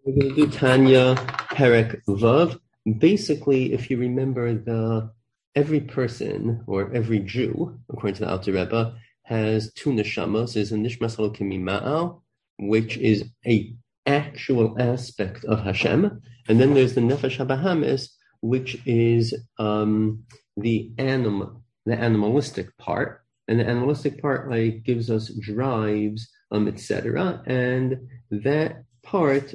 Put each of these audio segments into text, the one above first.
We're going to do Tanya Perek Vav. Basically, if you remember, every person or every Jew, according to the Alter Rebbe, has two neshamas. There's a nishmas Elokim Ma'al, which is a actual aspect of Hashem, and then there's the nefesh habahamis, which is the animalistic part, and the animalistic part gives us drives, etc. And that part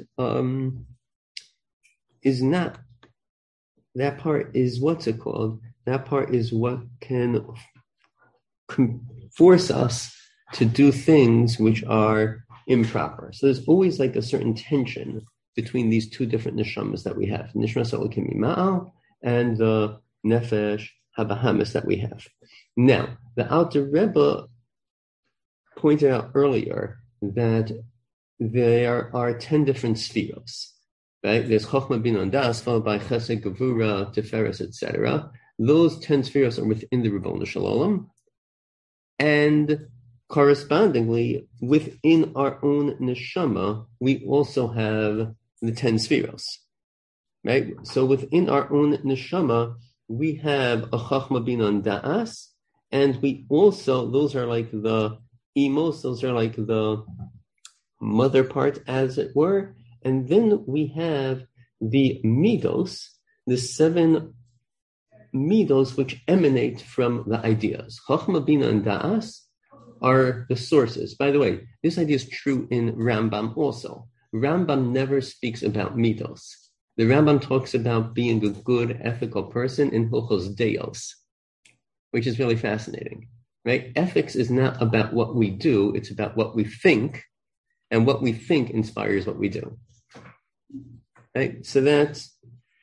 is not. That part is what's it called? That part is what can force us to do things which are improper. So there's always a certain tension between these two different neshamas that we have, nishmas Elokim Ma'al and the nefesh habahamis that we have. Now, the Alter Rebbe pointed out earlier that there are 10 different spheros, right? There's Chochmah, Bina, and Das, followed by Chesed, Gevura, Tiferes, etc. Those 10 spheros are within the Ribono Shel Olam, and correspondingly, within our own neshama, we also have the 10 spheros, right? So within our own neshama, we have a Chachma, Bina, and Das, and we also, those are the emos, those are the mother part, as it were, and then we have the midos, the 7 midos which emanate from the ideas. Chochmah, Bina, and Da'as are the sources. By the way, this idea is true in Rambam also. Rambam never speaks about midos. The Rambam talks about being a good, ethical person in Hilchos Deos, which is really fascinating, right? Ethics is not about what we do, it's about what we think, and what we think inspires what we do, right? So that's...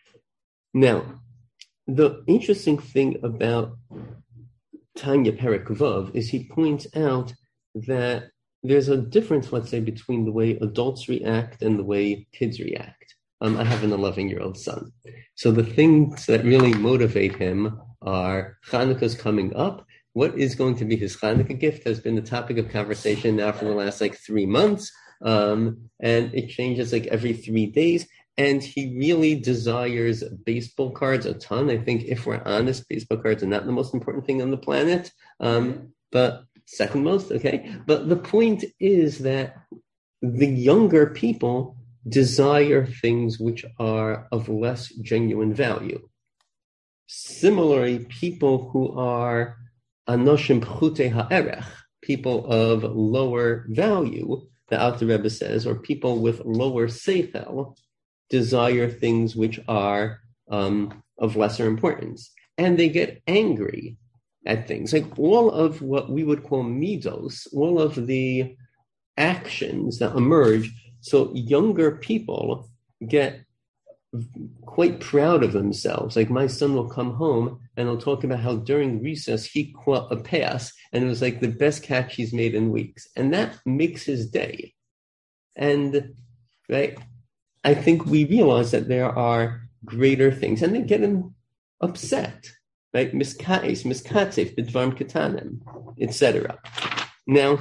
Now, the interesting thing about Tanya Perek Vav is he points out that there's a difference, let's say, between the way adults react and the way kids react. I have an 11-year-old son. So the things that really motivate him are Hanukkah's coming up. What is going to be his Hanukkah gift has been the topic of conversation now for the last 3 months. And it changes every 3 days. And he really desires baseball cards a ton. I think if we're honest, baseball cards are not the most important thing on the planet. But second most, okay. But the point is that the younger people desire things which are of less genuine value. Similarly, people who are anoshim pchute ha'erech, people of lower value, the Alter Rebbe says, or people with lower seichel, desire things which are of lesser importance. And they get angry at things. All of what we would call midos, all of the actions that emerge, so younger people get quite proud of themselves. My son will come home and he'll talk about how during recess he caught a pass and it was the best catch he's made in weeks. And that makes his day. And right, I think we realize that there are greater things, and they get him upset, right? Miskates, miskatzef, b'dvarim ketanim, etc. Now,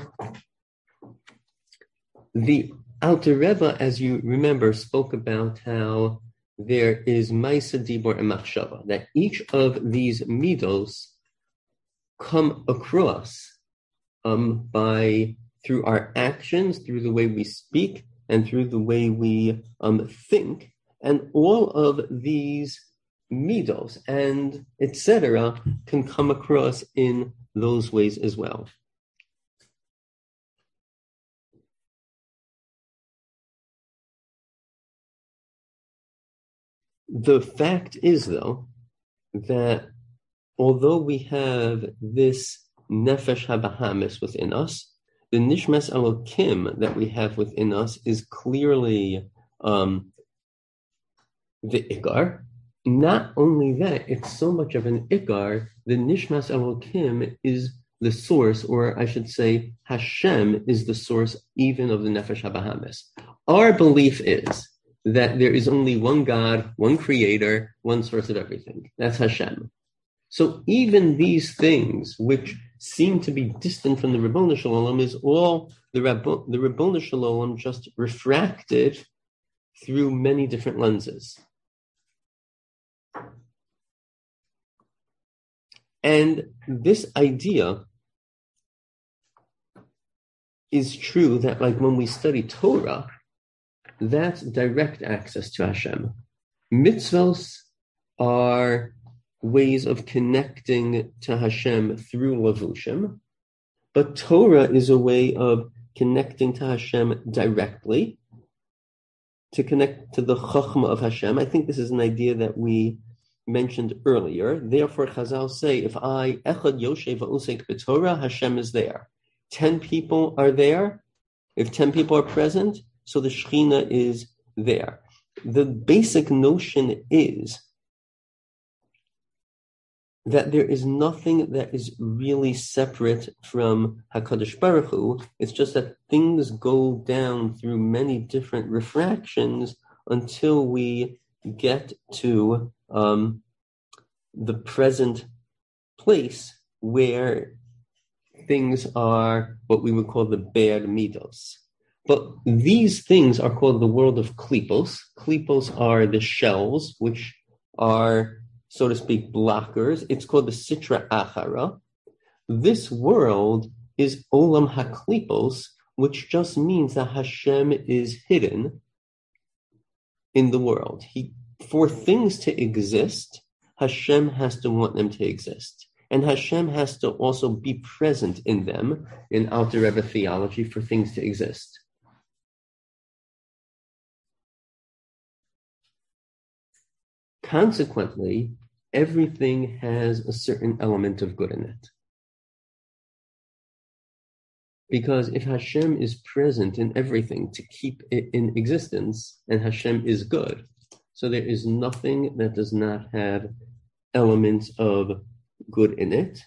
the Alter Rebbe, as you remember, spoke about how there is Maisa, Dibor, and Machshava, that each of these midos come across through our actions, through the way we speak, and through the way we think, and all of these midos and etc. can come across in those ways as well. The fact is, though, that although we have this nefesh habahamis within us, the nishmas Elokim that we have within us is clearly the ikar. Not only that, it's so much of an ikar, the nishmas Elokim is the source, or I should say Hashem is the source even of the nefesh habahamis. Our belief is that there is only one God, one creator, one source of everything. That's Hashem. So even these things, which seem to be distant from the Ribono Shel Olam, is all the Ribono Shel Olam just refracted through many different lenses. And this idea is true that, like, when we study Torah, that's direct access to Hashem. Mitzvos are ways of connecting to Hashem through Levushim, but Torah is a way of connecting to Hashem directly, to connect to the Chachma of Hashem. I think this is an idea that we mentioned earlier. Therefore, Chazal say, if I echad yoshev va'osek b'Torah, Hashem is there. 10 people are there. If 10 people are present, so the Shekhinah is there. The basic notion is that there is nothing that is really separate from HaKadosh Baruch Hu. It's just that things go down through many different refractions until we get to the present place where things are what we would call the Be'er Midos. But these things are called the world of Klipos. Klipos are the shells, which are, so to speak, blockers. It's called the Sitra Achara. This world is Olam HaKlipos, which just means that Hashem is hidden in the world. For things to exist, Hashem has to want them to exist. And Hashem has to also be present in them, in Alter Rebbe theology, for things to exist. Consequently, everything has a certain element of good in it. Because if Hashem is present in everything to keep it in existence, and Hashem is good, so there is nothing that does not have elements of good in it.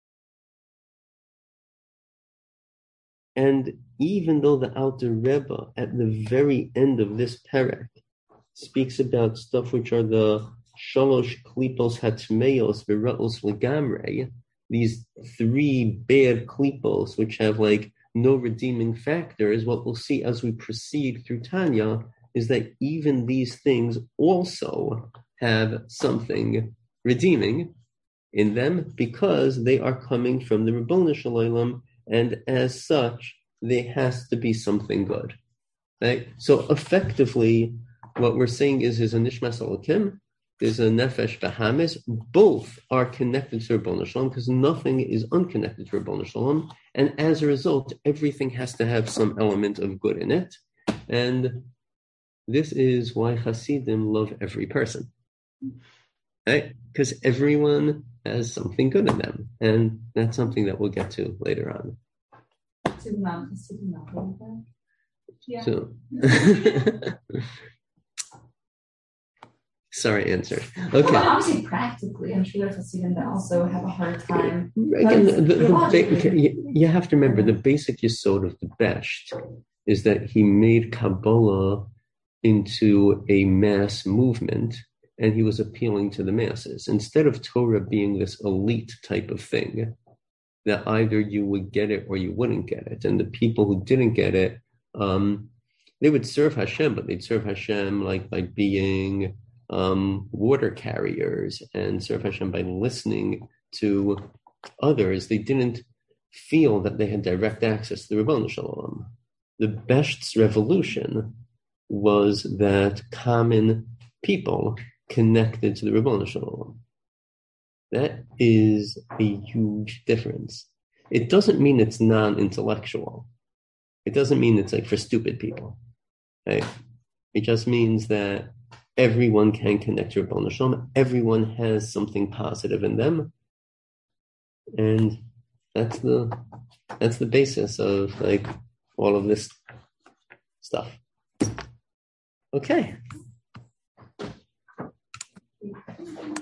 And even though the Alter Rebbe, at the very end of this parak, speaks about stuff which are the Shalosh Klipos Hatmeos V'Ra'os L'Gamrei, these 3 bad Klipos which have like no redeeming factors, what we'll see as we proceed through Tanya is that even these things also have something redeeming in them because they are coming from the Ribono Shel Olam, and as such, there has to be something good. Right? So effectively, what we're saying is a Nishmas Elokim, there's a Nefesh Bahamis, both are connected to Ribono Shel Olam because nothing is unconnected to Ribono Shel Olam, and as a result, everything has to have some element of good in it. And this is why Hasidim love every person. Right? Because everyone has something good in them. And that's something that we'll get to later on. Yeah. So, sorry, answer. Okay. Well, obviously, practically, I'm sure there's a student that also have a hard time. Again, you have to remember the basic yesod of the Besht is that he made Kabbalah into a mass movement, and he was appealing to the masses. Instead of Torah being this elite type of thing, that either you would get it or you wouldn't get it. And the people who didn't get it, they would serve Hashem, but they'd serve Hashem like by being water carriers and serve Hashem by listening to others. They didn't feel that they had direct access to the Ribono Shel Olam. The Besht's revolution was that common people connected to the Ribono Shel Olam. That is a huge difference. It doesn't mean it's non-intellectual. It doesn't mean it's like for stupid people. Right? It just means that everyone can connect to Ribono Shel Olam. Everyone has something positive in them. And that's the basis of like all of this stuff. Okay.